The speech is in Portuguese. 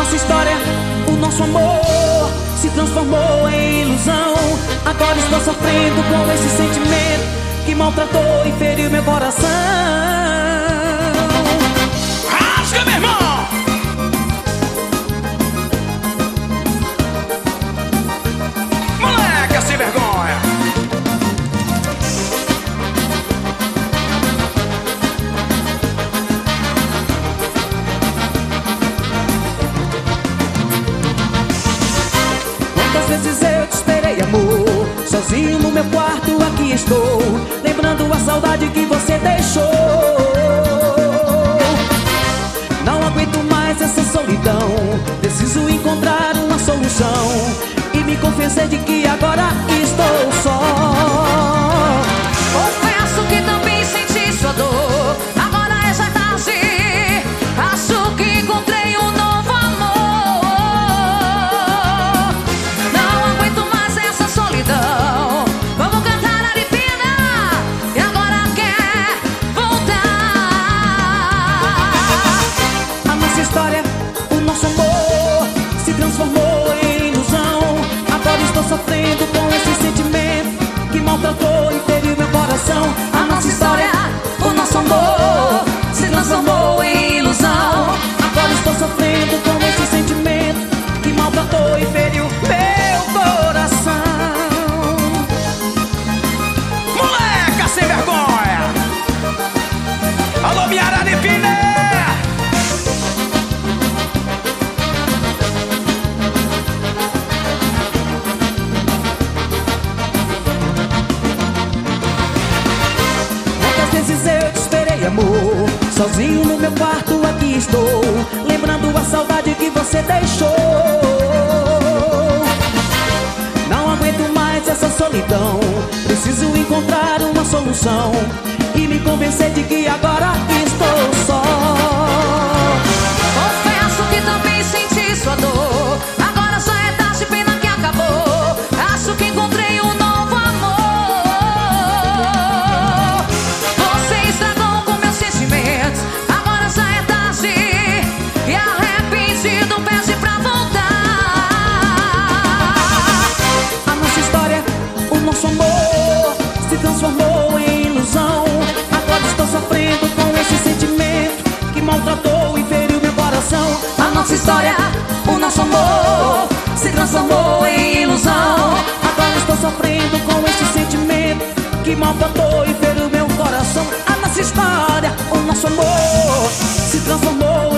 nossa história, o nosso amor se transformou em ilusão. Agora estou sofrendo com esse sentimento que maltratou e feriu meu coração. Rasga, meu irmão! Moleque sem vergonha! Quantas vezes eu te esperei, amor, sozinho no meu quarto aqui estou, lembrando a saudade que você deixou. Não aguento mais essa solidão, preciso encontrar uma solução. E me confessei de que agora estou só. Confesso que também senti sua dor, agora é já tarde. Acho que encontrei um novo amor. Não aguento mais essa solidão. Vamos cantar Aripina, e agora quer voltar. A nossa história, o nosso amor se transformou em ilusão. Agora estou sofrendo com esse sentimento que maltratou e feriu meu coração. A nossa história, o nosso amor se transformou em ilusão. Agora estou sofrendo com esse sentimento que maltratou e feriu meu coração. Moleca sem vergonha! Alô, minha Araripina! Quantas vezes eu te esperei, amor, sozinho no meu quarto aqui estou, lembrando a saudade que você deixou. Não aguento mais essa solidão, preciso encontrar uma solução. E me convencer de que agora estou só. Confesso que também senti sua dor, agora só é tarde, pena que acabou. Acho que encontrei um novo amor. Você estragou com meus sentimentos, agora já é tarde. E arrependido pede pra voltar. A nossa história, o nosso amor se transformou em ilusão. Agora estou sofrendo com esse sentimento que maltratou e feriu meu coração. A nossa história, o nosso amor se transformou em ilusão. Agora estou sofrendo com esse sentimento que maltratou e feriu meu coração. A nossa história, o nosso amor se transformou